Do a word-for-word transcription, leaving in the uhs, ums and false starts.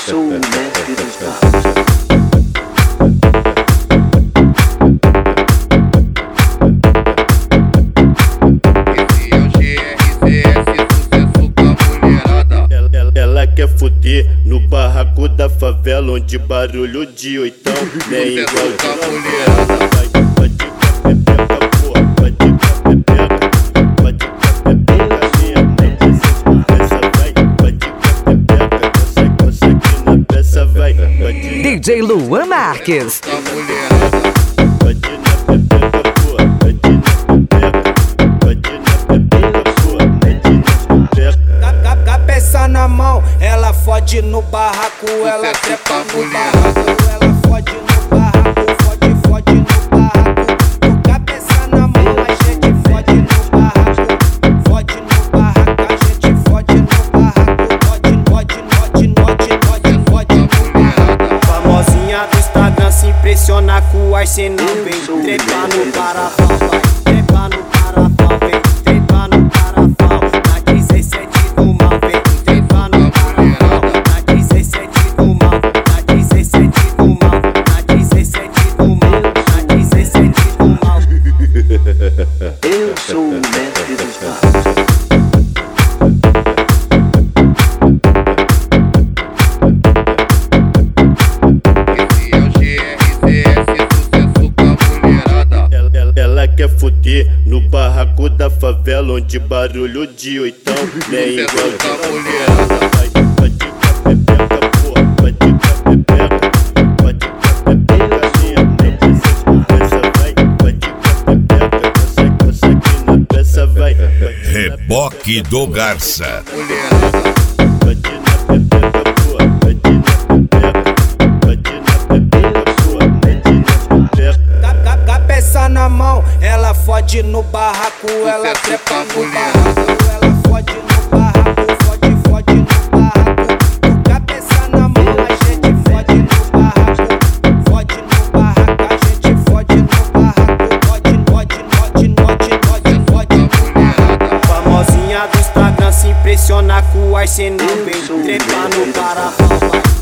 sou o mestre dos passos. Ela quer fuder no barraco da favela, onde barulho de oitão nem igual de mulherada. Vai, vai de pepeca, porra, vai de pepeca, vai de pepeca, minha mãe, essa vai, vai de pepeca, consegue, consegue na peça, vai, vai de D J Luan Marques. Vai de na pepeca, porra, vai de na pepeca, vai de na pepeca, porra, vai de na pepeca. Cabeça na mão, ela fode no barraco, ela trepa no barraco, ela fode no barraco, fode, fode no barraco. Com cabeça na mão, a gente fode no barraco, fode no barraco, a gente fode no barraco, fode, fode, fode, fode, fode, fode no barraco. Famosinha do Instagram se impressiona com o arsenal, vem trepa no parafal, vai trepa no parafal, vem trepa no parafal, na dezessete do mal, vem trepa no parafal, na dezessete do mal, na dezessete do mal, na dezessete do mal, na dezessete do mal. Eu sou o mestre dos passos. Ela quer fuder no barraco da favela, onde barulho de oitão nem igual de mulherada. Vai, vai de pepeca, porra, vai de pepeca, vai de pepeca, minha mãe, essa vai, vai de pepeca, consegue, consegue na peça, vai, vai de Reboque do Garça. vai de na pepeca, porra, vai de na pepeca, vai de na pepeca, porra, vai de na pepeca. Cabeça na mão, ela fode no barraco, ela trepa no barraco, ela fode no barraco, fode, fode no barraco. Com cabeça na mão, a gente fode no barraco, fode no barraco, a gente fode no barraco, fode, fode, fode, fode, fode, fode no barraco. Famosinha do Instagram se impressiona com o arsenal, vem trepa no parafal, vai